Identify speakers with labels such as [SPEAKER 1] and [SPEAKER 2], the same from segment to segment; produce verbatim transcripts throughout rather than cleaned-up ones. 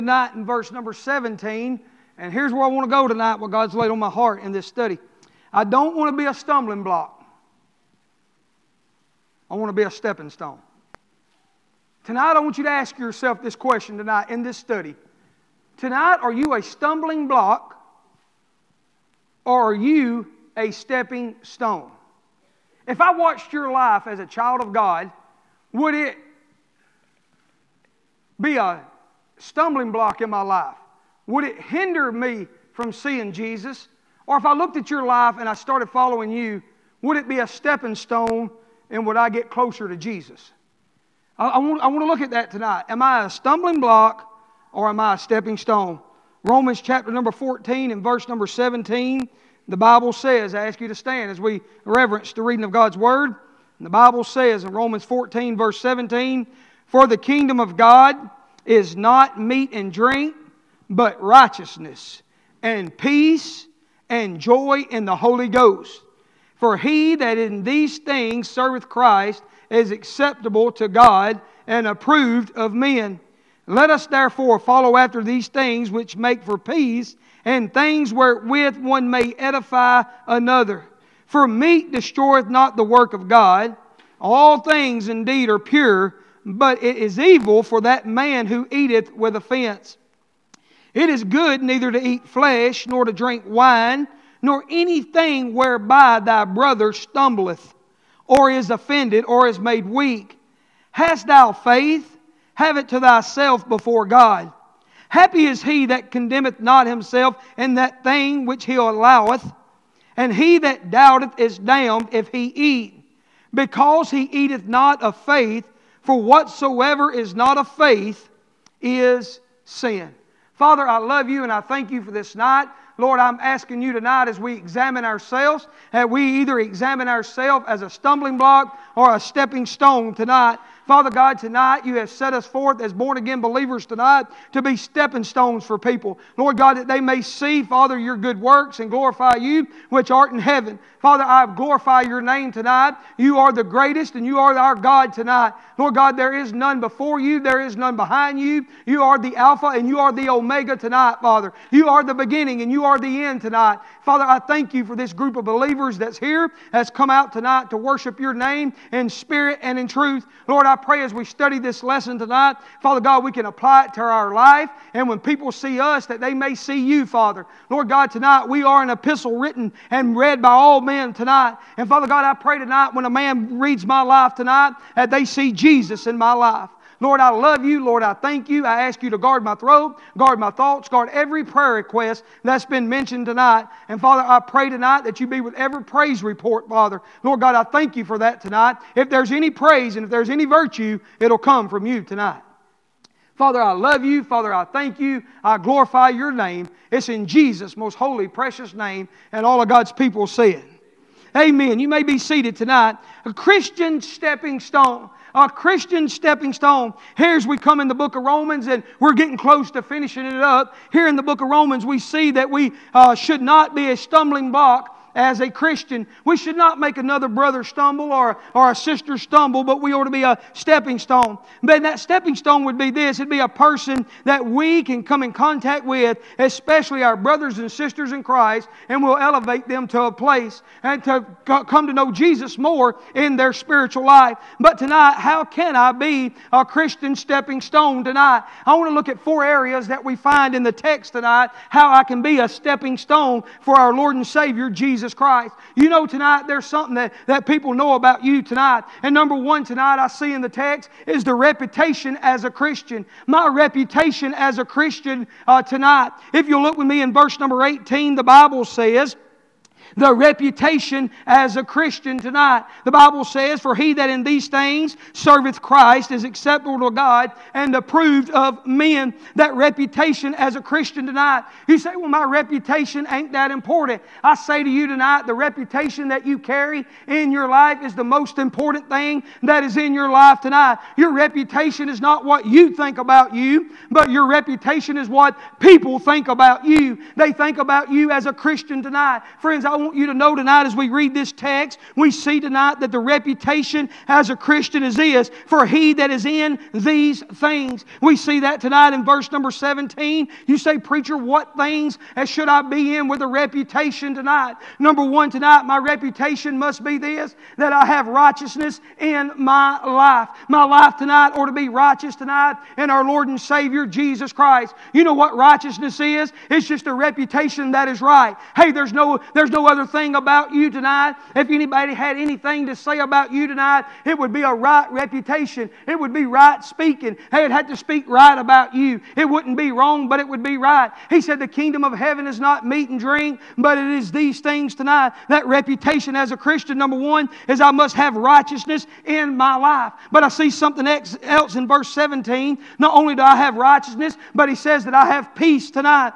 [SPEAKER 1] Tonight in verse number seventeen, and here's where I want to go tonight, what God's laid on my heart in this study. I don't want to be a stumbling block. I want to be a stepping stone. Tonight I want you to ask yourself this question tonight in this study. Tonight, are you a stumbling block or are you a stepping stone? If I watched your life as a child of God, would it be a stumbling block in my life? Would it hinder me from seeing Jesus? Or if I looked at your life and I started following you, would it be a stepping stone and would I get closer to Jesus? I, I, want, I want to look at that tonight. Am I a stumbling block or am I a stepping stone? Romans chapter number fourteen and verse number seventeen, the Bible says, I ask you to stand as we reverence the reading of God's Word. And the Bible says in Romans fourteen verse seventeen, "For the kingdom of God is not meat and drink, but righteousness and peace and joy in the Holy Ghost. For he that in these things serveth Christ is acceptable to God and approved of men. Let us therefore follow after these things which make for peace, and things wherewith one may edify another. For meat destroyeth not the work of God. All things indeed are pure, but it is evil for that man who eateth with offense. It is good neither to eat flesh, nor to drink wine, nor anything whereby thy brother stumbleth, or is offended, or is made weak. Hast thou faith? Have it to thyself before God. Happy is he that condemneth not himself in that thing which he alloweth, and he that doubteth is damned if he eat, because he eateth not of faith. For whatsoever is not of faith is sin." Father, I love you and I thank you for this night. Lord, I'm asking you tonight as we examine ourselves, that we either examine ourselves as a stumbling block or a stepping stone tonight. Father God, tonight you have set us forth as born-again believers tonight to be stepping stones for people. Lord God, that they may see, Father, your good works and glorify you which art in heaven. Father, I glorify your name tonight. You are the greatest and you are our God tonight. Lord God, there is none before you. There is none behind you. You are the Alpha and you are the Omega tonight, Father. You are the beginning and you are the end tonight. Father, I thank you for this group of believers that's here, that's come out tonight to worship your name in spirit and in truth. Lord, I pray as we study this lesson tonight, Father God, we can apply it to our life. And when people see us, that they may see you, Father. Lord God, tonight we are an epistle written and read by all men tonight. And Father God, I pray tonight when a man reads my life tonight, that they see Jesus in my life. Lord, I love you. Lord, I thank you. I ask you to guard my throat, guard my thoughts, guard every prayer request that's been mentioned tonight. And Father, I pray tonight that you be with every praise report, Father. Lord God, I thank you for that tonight. If there's any praise and if there's any virtue, it'll come from you tonight. Father, I love you. Father, I thank you. I glorify your name. It's in Jesus' most holy, precious name. And all of God's people said, amen. You may be seated tonight. A Christian stepping stone. A Christian stepping stone. Here as we come in the book of Romans and we're getting close to finishing it up. Here in the book of Romans we see that we uh, should not be a stumbling block as a Christian. We should not make another brother stumble or, or a sister stumble, but we ought to be a stepping stone. But that stepping stone would be this. It'd be a person that we can come in contact with, especially our brothers and sisters in Christ, and we'll elevate them to a place and to come to know Jesus more in their spiritual life. But tonight, how can I be a Christian stepping stone tonight? I want to look at four areas that we find in the text tonight, how I can be a stepping stone for our Lord and Savior, Jesus Jesus Christ. You know tonight there's something that, that people know about you tonight. And number one tonight I see in the text is the reputation as a Christian. My reputation as a Christian uh, tonight. If you look with me in verse number eighteen, the Bible says, the reputation as a Christian tonight. The Bible says, "For he that in these things serveth Christ is acceptable to God and approved of men." That reputation as a Christian tonight. You say, well, my reputation ain't that important. I say to you tonight, the reputation that you carry in your life is the most important thing that is in your life tonight. Your reputation is not what you think about you, but your reputation is what people think about you. They think about you as a Christian tonight. Friends, I want you to know tonight as we read this text, we see tonight that the reputation as a Christian is this, for he that is in these things. We see that tonight in verse number seventeen. You say, preacher, what things should I be in with a reputation tonight? Number one tonight, my reputation must be this, that I have righteousness in my life. My life tonight ought to be righteous tonight in our Lord and Savior Jesus Christ. You know what righteousness is? It's just a reputation that is right. Hey, there's no, there's no other thing about you tonight. If anybody had anything to say about you tonight, it would be a right reputation. It would be right speaking. Hey, it had to speak right about you. It wouldn't be wrong, but it would be right. He said the kingdom of heaven is not meat and drink, but it is these things tonight. That reputation as a Christian, number one, is I must have righteousness in my life. But I see something else in verse seventeen. Not only do I have righteousness, but he says that I have peace tonight.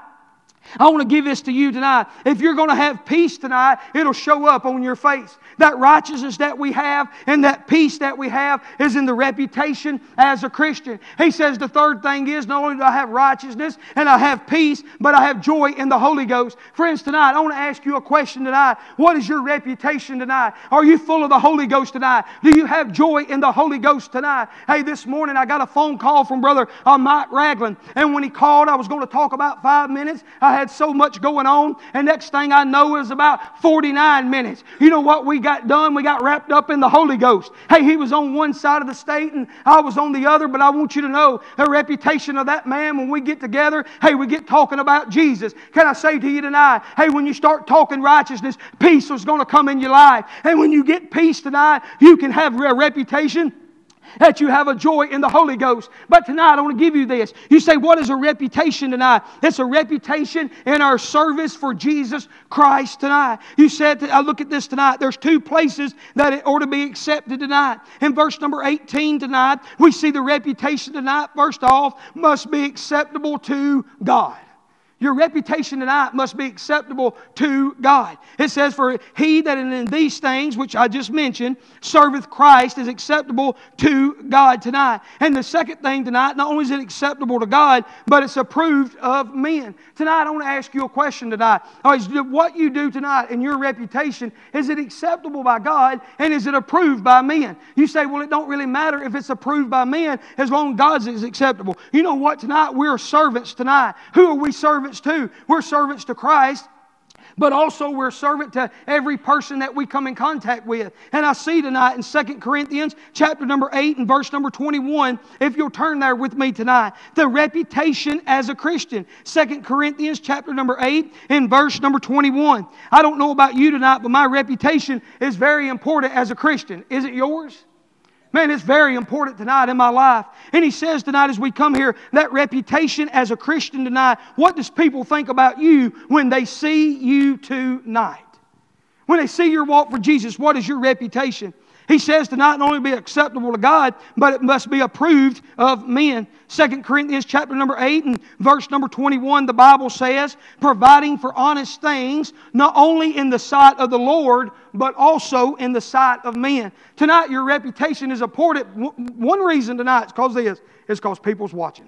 [SPEAKER 1] I want to give this to you tonight. If you're going to have peace tonight, it'll show up on your face. That righteousness that we have and that peace that we have is in the reputation as a Christian. He says the third thing is, not only do I have righteousness and I have peace, but I have joy in the Holy Ghost. Friends, tonight, I want to ask you a question tonight. What is your reputation tonight? Are you full of the Holy Ghost tonight? Do you have joy in the Holy Ghost tonight? Hey, this morning I got a phone call from Brother uh, Mike Ragland. And when he called, I was going to talk about five minutes. I had so much going on, and next thing I know is about forty-nine minutes. You know what we got done? We got wrapped up in the Holy Ghost. Hey, he was on one side of the state and I was on the other, but I want you to know the reputation of that man when we get together, hey, we get talking about Jesus. Can I say to you tonight, hey, when you start talking righteousness, peace is going to come in your life. And when you get peace tonight, you can have a reputation that you have a joy in the Holy Ghost. But tonight I want to give you this. You say, what is a reputation tonight? It's a reputation in our service for Jesus Christ tonight. You said, I look at this tonight, there's two places that it ought to be accepted tonight. In verse number eighteen tonight, we see the reputation tonight, first off, must be acceptable to God. Your reputation tonight must be acceptable to God. It says, for he that in these things, which I just mentioned, serveth Christ, is acceptable to God tonight. And the second thing tonight, not only is it acceptable to God, but it's approved of men. Tonight, I want to ask you a question tonight. What you do tonight in your reputation, is it acceptable by God and is it approved by men? You say, well, it don't really matter if it's approved by men as long as God's is acceptable. You know what tonight? We're servants tonight. Who are we servants to? We're servants to Christ, but also we're servant to every person that we come in contact with. And I see tonight in Second Corinthians chapter number eight and verse number twenty-one, if you'll turn there with me tonight, the reputation as a Christian. Second Corinthians chapter number eight and verse number twenty-one. I don't know about you tonight, but my reputation is very important as a Christian. Is it yours? Man, it's very important tonight in my life. And he says tonight as we come here, that reputation as a Christian tonight, what does people think about you when they see you tonight? When they see your walk for Jesus, what is your reputation? He says to not only be acceptable to God, but it must be approved of men. Second Corinthians chapter number eight and verse number twenty-one, the Bible says, providing for honest things, not only in the sight of the Lord, but also in the sight of men. Tonight, your reputation is important. One reason tonight is because this, is because people's watching.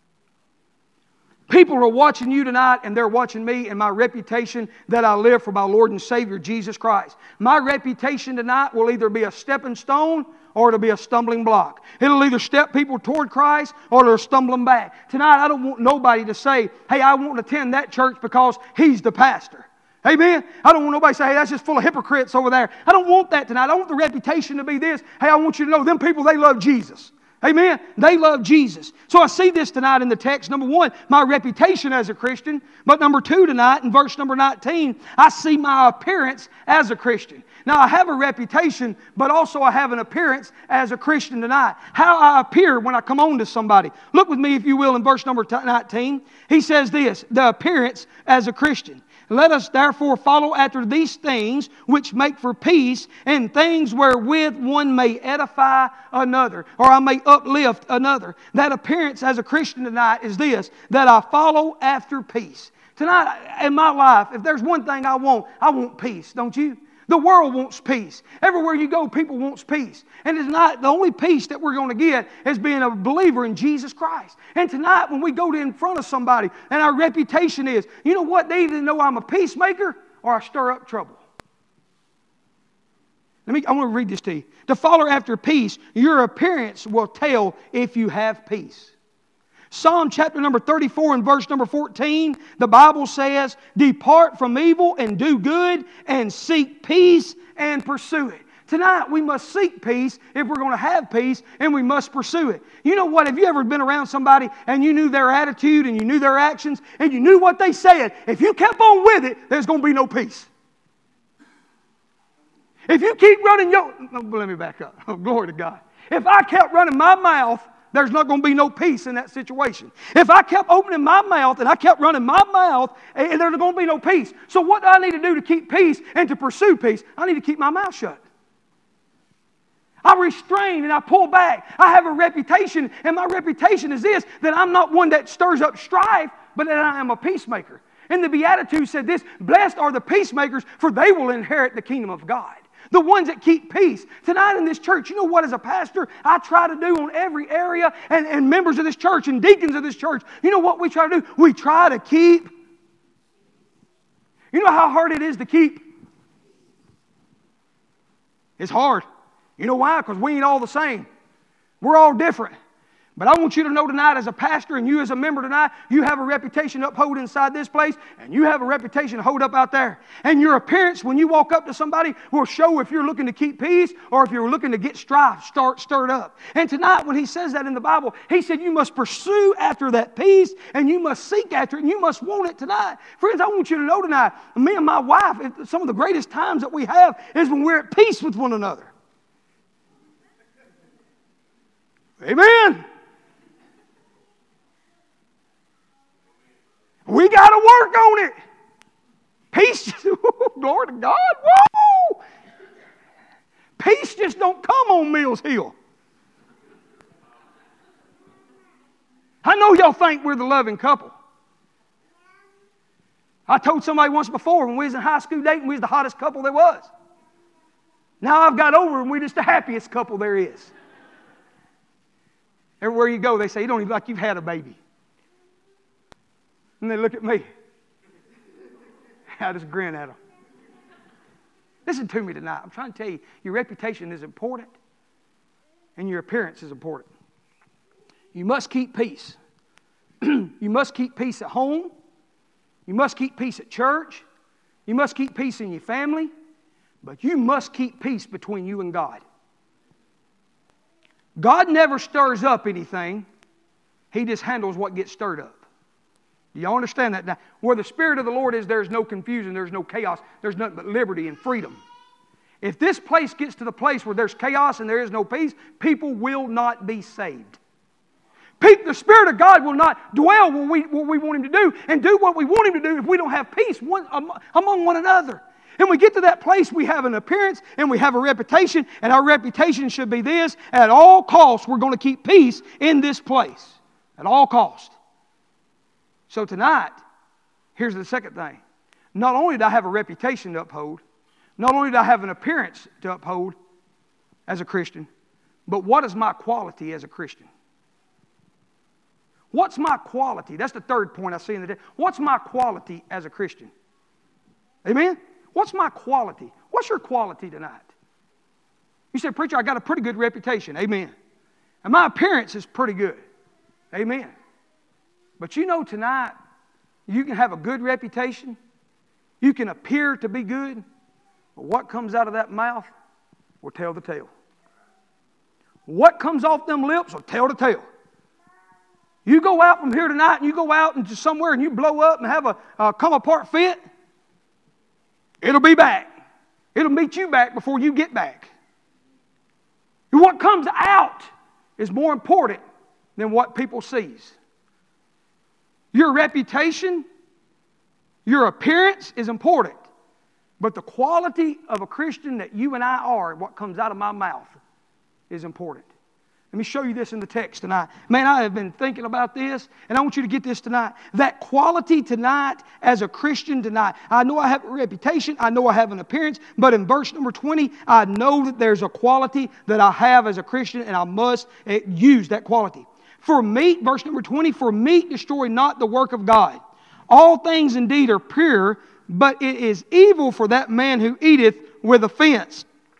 [SPEAKER 1] People are watching you tonight and they're watching me and my reputation that I live for my Lord and Savior Jesus Christ. My reputation tonight will either be a stepping stone or it'll be a stumbling block. It'll either step people toward Christ or it'll stumble them back. Tonight I don't want nobody to say, hey, I won't attend that church because he's the pastor. Amen? I don't want nobody to say, hey, that's just full of hypocrites over there. I don't want that tonight. I want the reputation to be this. Hey, I want you to know them people, they love Jesus. Amen? They love Jesus. So I see this tonight in the text. Number one, my reputation as a Christian. But number two tonight, in verse number nineteen, I see my appearance as a Christian. Now I have a reputation, but also I have an appearance as a Christian tonight. How I appear when I come on to somebody. Look with me, if you will, in verse number nineteen. He says this, the appearance as a Christian. Let us therefore follow after these things which make for peace, and things wherewith one may edify another, or I may uplift another. That appearance as a Christian tonight is this, that I follow after peace. Tonight in my life, if there's one thing I want, I want peace, don't you? The world wants peace. Everywhere you go, people want peace. And it's not the only peace that we're going to get is being a believer in Jesus Christ. And tonight, when we go in front of somebody and our reputation is, you know what, they either know I'm a peacemaker or I stir up trouble. Let me, I want to read this to you. To follow after peace, your appearance will tell if you have peace. Psalm chapter number thirty-four and verse number fourteen, the Bible says, depart from evil and do good and seek peace and pursue it. Tonight we must seek peace if we're going to have peace, and we must pursue it. You know what? Have you ever been around somebody and you knew their attitude and you knew their actions and you knew what they said? If you kept on with it, there's going to be no peace. If you keep running your... No, let me back up. Oh, glory to God. If I kept running my mouth, there's not going to be no peace in that situation. If I kept opening my mouth and I kept running my mouth, and there's going to be no peace. So what do I need to do to keep peace and to pursue peace? I need to keep my mouth shut. I restrain and I pull back. I have a reputation, and my reputation is this, that I'm not one that stirs up strife, but that I am a peacemaker. And the Beatitudes said this, blessed are the peacemakers, for they will inherit the kingdom of God. The ones that keep peace. Tonight in this church, you know what, as a pastor, I try to do on every area, and, and members of this church and deacons of this church, you know what we try to do? We try to keep. You know how hard it is to keep? It's hard. You know why? Because we ain't all the same. We're all different. But I want you to know tonight, as a pastor and you as a member tonight, you have a reputation to uphold inside this place, and you have a reputation to hold up out there. And your appearance when you walk up to somebody will show if you're looking to keep peace or if you're looking to get strife start stirred up. And tonight when he says that in the Bible, he said you must pursue after that peace, and you must seek after it, and you must want it tonight. Friends, I want you to know tonight, me and my wife, some of the greatest times that we have is when we're at peace with one another. Amen. We got to work on it. Peace, glory to God. Whoa! Peace just don't come on Mills Hill. I know y'all think we're the loving couple. I told somebody once before, when we was in high school dating, we was the hottest couple there was. Now I've got over and we're just the happiest couple there is. Everywhere you go, they say, you don't even look like you've had a baby. And they look at me. I just grin at them. Listen to me tonight. I'm trying to tell you, your reputation is important, and your appearance is important. You must keep peace. You must keep peace at home. You must keep peace at church. You must keep peace in your family. But you must keep peace between you and God. God never stirs up anything. He just handles what gets stirred up. Do y'all understand that? Now, where the Spirit of the Lord is, there's no confusion, there's no chaos, there's nothing but liberty and freedom. If this place gets to the place where there's chaos and there is no peace, people will not be saved. The Spirit of God will not dwell where we, what we want Him to do and do what we want Him to do if we don't have peace one, among one another. And we get to that place, we have an appearance and we have a reputation, and our reputation should be this: at all costs, we're going to keep peace in this place. At all costs. So tonight, here's the second thing. Not only do I have a reputation to uphold, not only do I have an appearance to uphold as a Christian, but what is my quality as a Christian? What's my quality? That's the third point I see in the text. What's my quality as a Christian? Amen? What's my quality? What's your quality tonight? You said, preacher, I got a pretty good reputation. Amen. And my appearance is pretty good. Amen. But you know tonight, you can have a good reputation. You can appear to be good. But what comes out of that mouth will tell the tale. What comes off them lips will tell the tale. You go out from here tonight and you go out into somewhere and you blow up and have a, a come apart fit, it'll be back. It'll meet you back before you get back. And what comes out is more important than what people sees. Your reputation, your appearance is important. But the quality of a Christian that you and I are, what comes out of my mouth, is important. Let me show you this in the text tonight. Man, I have been thinking about this, and I want you to get this tonight. That quality tonight as a Christian tonight. I know I have a reputation. I know I have an appearance. But in verse number twenty, I know that there's a quality that I have as a Christian, and I must use that quality. For meat, verse number twenty, for meat destroy not the work of God. All things indeed are pure, but it is evil for that man who eateth with offense.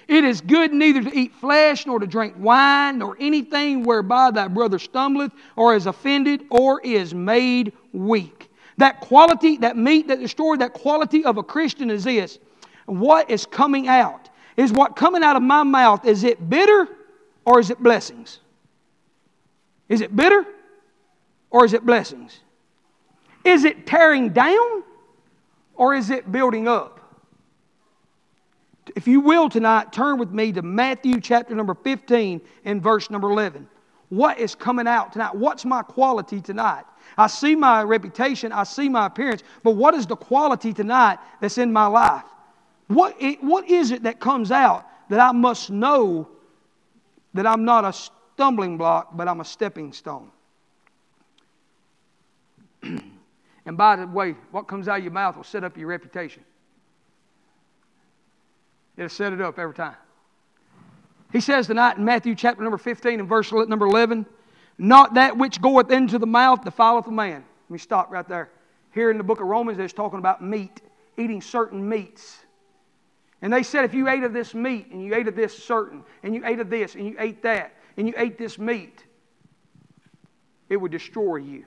[SPEAKER 1] It is good neither to eat flesh, nor to drink wine, nor anything whereby thy brother stumbleth, or is offended, or is made weak. That quality, that meat that destroyed, that quality of a Christian is this. What is coming out? Is what coming out of my mouth, is it bitter or is it blessings? Is it bitter or is it blessings? Is it tearing down or is it building up? If you will tonight, turn with me to Matthew chapter number fifteen and verse number eleven. What is coming out tonight? What's my quality tonight? I see my reputation, I see my appearance, but what is the quality tonight that's in my life? What, what is it that comes out that I must know that I'm not a stumbling block, but I'm a stepping stone? And by the way, what comes out of your mouth will set up your reputation. It'll set it up every time. He says tonight in Matthew chapter number fifteen and verse number eleven, not that which goeth into the mouth defileth a man. Let me stop right there. Here in the book of Romans, it's talking about meat, eating certain meats. And they said if you ate of this meat, and you ate of this certain, and you ate of this, and you ate that, and you ate this meat, it would destroy you.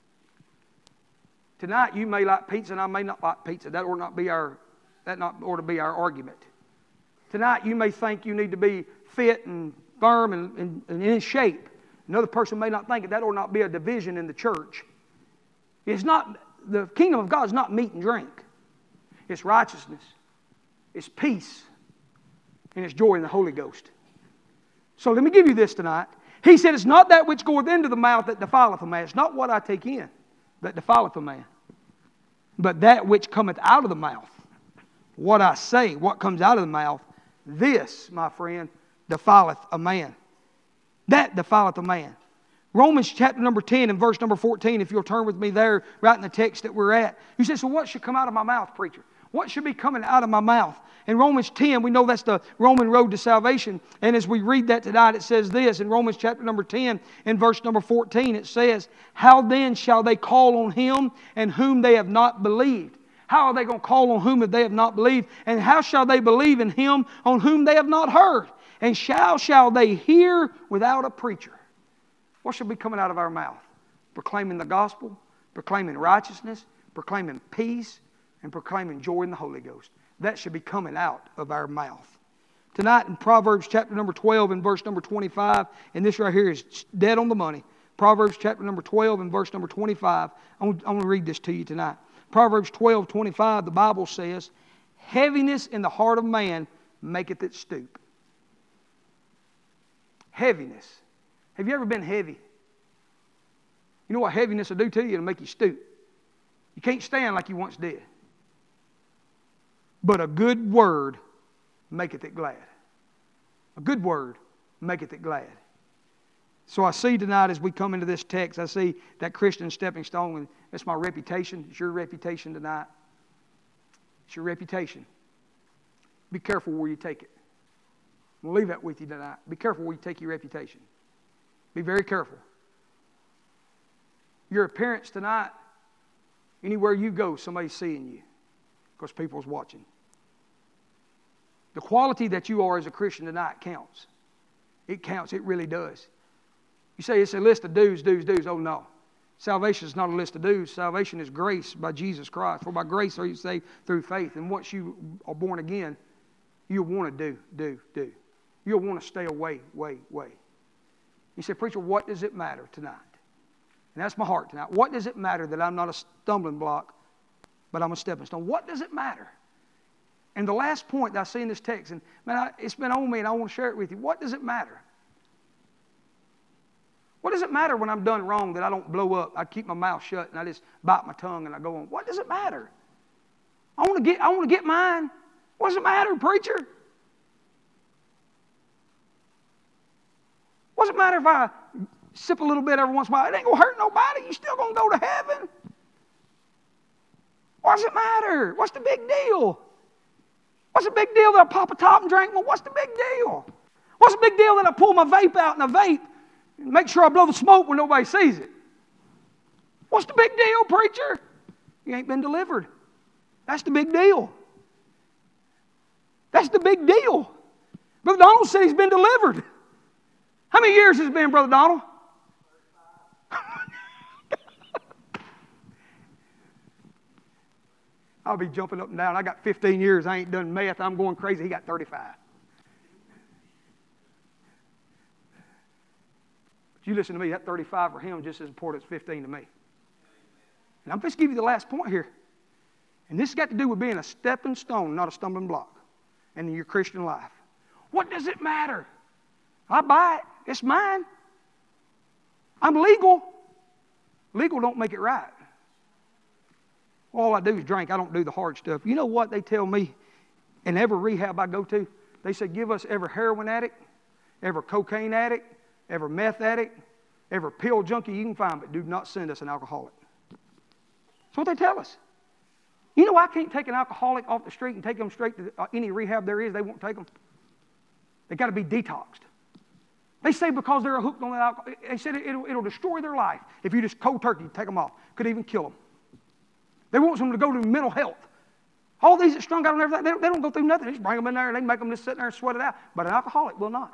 [SPEAKER 1] Tonight you may like pizza and I may not like pizza. That ought not be our, that not ought to be our argument. Tonight you may think you need to be fit and firm and, and, and in shape. Another person may not think it. That ought not be a division in the church. It's not, the kingdom of God is not meat and drink. It's righteousness. It's peace. And it's joy in the Holy Ghost. So let me give you this tonight. He said, it's not that which goeth into the mouth that defileth a man. It's not what I take in that defileth a man. But that which cometh out of the mouth. What I say, what comes out of the mouth, this, my friend, defileth a man. That defileth a man. Romans chapter number ten and verse number fourteen, if you'll turn with me there, right in the text that we're at. You say, so what should come out of my mouth, preacher? What should be coming out of my mouth? In Romans ten, we know that's the Roman road to salvation. And as we read that tonight, it says this. In Romans chapter number ten and verse number fourteen, it says, how then shall they call on him in whom they have not believed? How are they going to call on whom they have not believed? And how shall they believe in him on whom they have not heard? And shall shall they hear without a preacher? What should be coming out of our mouth? Proclaiming the gospel, proclaiming righteousness, proclaiming peace, and proclaiming joy in the Holy Ghost. That should be coming out of our mouth. Tonight in Proverbs chapter number twelve and verse number twenty-five, and this right here is dead on the money. Proverbs chapter number twelve and verse number twenty-five. I'm going to read this to you tonight. Proverbs twelve, twenty-five, the Bible says, heaviness in the heart of man maketh it stoop. Heaviness. Have you ever been heavy? You know what heaviness will do to you? It'll make you stoop. You can't stand like you once did. But a good word maketh it glad. A good word maketh it glad. So I see tonight as we come into this text, I see that Christian stepping stone, and that's my reputation. It's your reputation tonight. It's your reputation. Be careful where you take it. We'll leave that with you tonight. Be careful where you take your reputation. Be very careful. Your appearance tonight, anywhere you go, somebody's seeing you because people's watching. The quality that you are as a Christian tonight counts. It counts. It really does. You say it's a list of do's, do's, do's. Oh, no. Salvation is not a list of do's. Salvation is grace by Jesus Christ. For by grace are you saved through faith. And once you are born again, you'll want to do, do, do. You'll want to stay away, way, way. You say, preacher, what does it matter tonight? And that's my heart tonight. What does it matter that I'm not a stumbling block, but I'm a stepping stone? What does it matter? And the last point that I see in this text, and man, I, it's been on me and I want to share it with you. What does it matter? What does it matter when I'm done wrong that I don't blow up? I keep my mouth shut and I just bite my tongue and I go on. What does it matter? I want to get, I want to get mine. What does it matter, preacher? What does it matter if I sip a little bit every once in a while? It ain't going to hurt nobody. You're still going to go to heaven. What does it matter? What's the big deal? What's the big deal that I pop a top and drink? Well, what's the big deal? What's the big deal that I pull my vape out in a vape and make sure I blow the smoke when nobody sees it? What's the big deal, preacher? You ain't been delivered. That's the big deal. That's the big deal. Brother Donald said he's been delivered. How many years has it been, Brother Donald? I'll be jumping up and down. I got fifteen years. I ain't done meth. I'm going crazy. He got thirty-five. But you listen to me, that thirty-five for him is just as important as fifteen to me. And I'm just going to give you the last point here. And this has got to do with being a stepping stone, not a stumbling block, in your Christian life. What does it matter? I buy it. It's mine. I'm legal. Legal don't make it right. All I do is drink. I don't do the hard stuff. You know what they tell me in every rehab I go to? They say, give us every heroin addict, every cocaine addict, every meth addict, every pill junkie you can find, but do not send us an alcoholic. That's what they tell us. You know I can't take an alcoholic off the street and take them straight to uh, any rehab there is. They won't take them. They've got to be detoxed. They say because they're hooked on the alcohol, they said it, it'll, it'll destroy their life if you just cold turkey take them off. Could even kill them. They want them to go to mental health. All these that strung out and everything, they don't, they don't go through nothing. They just bring them in there and they make them just sit there and sweat it out. But an alcoholic will not.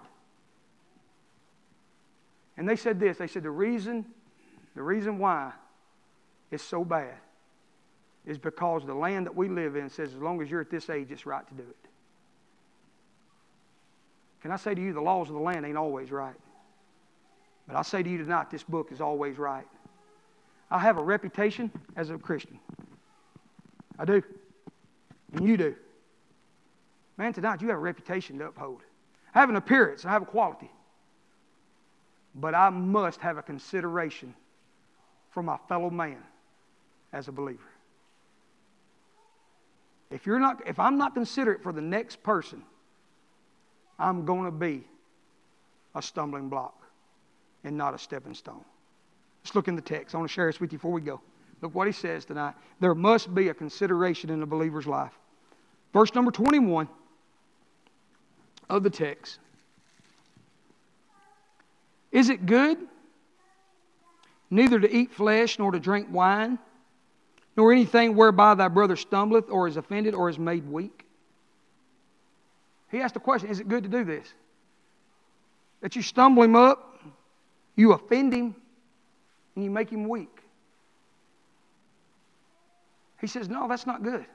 [SPEAKER 1] And they said this. They said the reason, the reason why it's so bad is because the land that we live in says as long as you're at this age, it's right to do it. Can I say to you, the laws of the land ain't always right. But I say to you tonight, this book is always right. I have a reputation as a Christian. I do. And you do. Man, tonight you have a reputation to uphold. I have an appearance. I have a quality. But I must have a consideration for my fellow man as a believer. If you're not, if I'm not considerate for the next person, I'm going to be a stumbling block and not a stepping stone. Let's look in the text. I want to share this with you before we go. Look what he says tonight. There must be a consideration in a believer's life. Verse number twenty-one of the text. Is it good neither to eat flesh nor to drink wine, nor anything whereby thy brother stumbleth or is offended or is made weak? He asked the question, is it good to do this? That you stumble him up, you offend him, and you make him weak. He says, no, that's not good.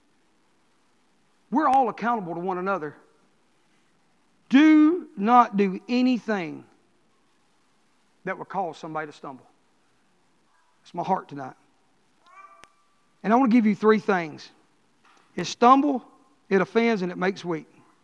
[SPEAKER 1] We're all accountable to one another. Do not do anything that would cause somebody to stumble. That's my heart tonight. And I want to give you three things. It stumble, it offends, and it makes weak.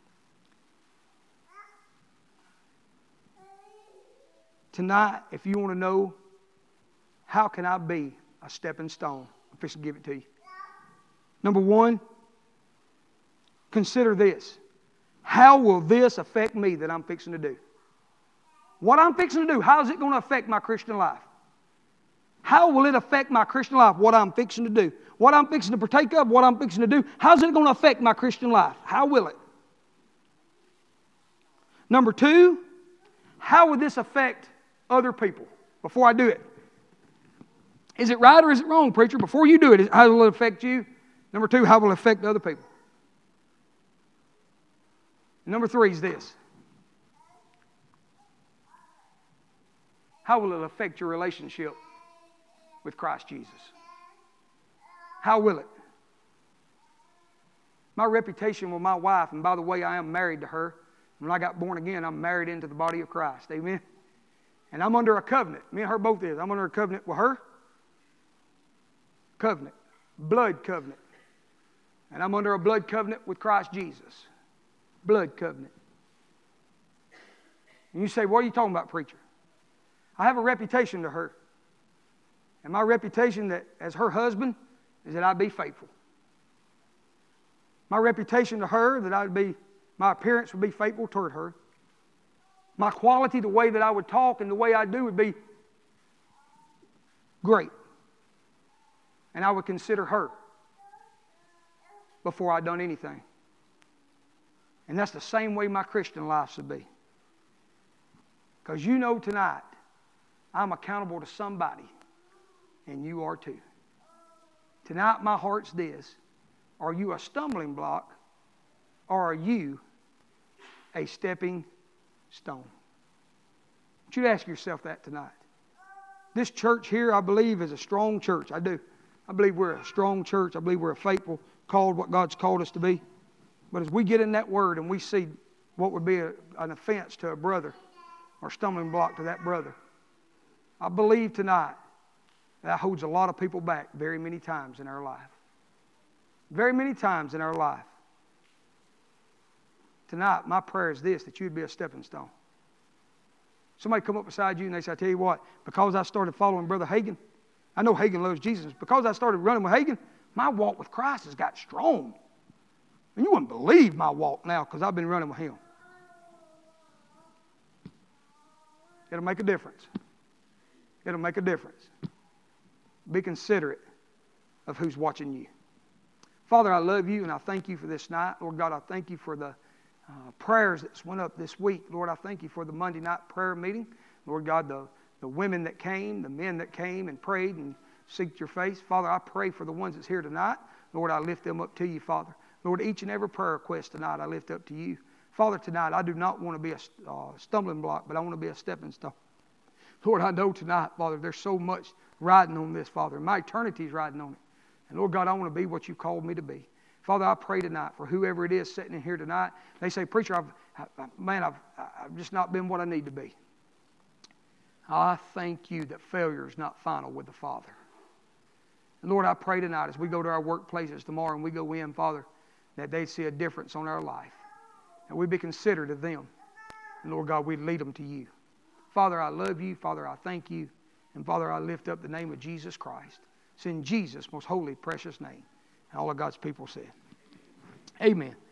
[SPEAKER 1] Tonight, if you want to know how can I be a stepping stone, I'm fixing to give it to you. Number one, consider this. How will this affect me that I'm fixing to do? What I'm fixing to do, how is it going to affect my Christian life? How will it affect my Christian life, what I'm fixing to do? What I'm fixing to partake of, what I'm fixing to do, how's it going to affect my Christian life? How will it? Number two, how will this affect other people before I do it? Is it right or is it wrong, preacher? Before you do it, how will it affect you? Number two, how will it affect other people? Number three is this. How will it affect your relationship with Christ Jesus? How will it? My reputation with my wife, and by the way, I am married to her. When I got born again, I'm married into the body of Christ. Amen? And I'm under a covenant. Me and her both is. I'm under a covenant with her. Covenant. Blood covenant. And I'm under a blood covenant with Christ Jesus. Blood covenant. And you say, what are you talking about, preacher? I have a reputation to her. And my reputation that as her husband is that I'd be faithful. My reputation to her that I'd be, my appearance would be faithful toward her. My quality, the way that I would talk and the way I do would be great. And I would consider her before I'd done anything. And that's the same way my Christian life should be. Because you know tonight, I'm accountable to somebody, and you are too. Tonight, my heart's this. Are you a stumbling block, or are you a stepping stone. I want you to ask yourself that tonight. This church here, I believe, is a strong church. I do. I believe we're a strong church. I believe we're a faithful, called what God's called us to be. But as we get in that Word and we see what would be a, an offense to a brother or stumbling block to that brother, I believe tonight that holds a lot of people back very many times in our life. Very many times in our life. Tonight, my prayer is this, that you'd be a stepping stone. Somebody come up beside you and they say, I tell you what, because I started following Brother Hagin, I know Hagin loves Jesus, because I started running with Hagin, my walk with Christ has got strong. And you wouldn't believe my walk now because I've been running with Him. It'll make a difference. It'll make a difference. Be considerate of who's watching you. Father, I love you and I thank you for this night. Lord God, I thank you for the uh, prayers that went up this week. Lord, I thank you for the Monday night prayer meeting. Lord God, the, the women that came, the men that came and prayed and seeked your face. Father, I pray for the ones that's here tonight. Lord, I lift them up to you, Father. Lord, each and every prayer request tonight I lift up to you. Father, tonight I do not want to be a uh, stumbling block, but I want to be a stepping stone. Lord, I know tonight, Father, there's so much riding on this, Father. My eternity's riding on it. And Lord God, I want to be what you called me to be. Father, I pray tonight for whoever it is sitting in here tonight. They say, Preacher, I've, I, man, I've, I've just not been what I need to be. I thank you that failure is not final with the Father. And Lord, I pray tonight as we go to our workplaces tomorrow and we go in, Father, that they'd see a difference on our life. And we'd be considerate of them. And Lord God, we'd lead them to you. Father, I love you. Father, I thank you. And Father, I lift up the name of Jesus Christ. It's in Jesus' most holy, precious name. And all of God's people said, amen.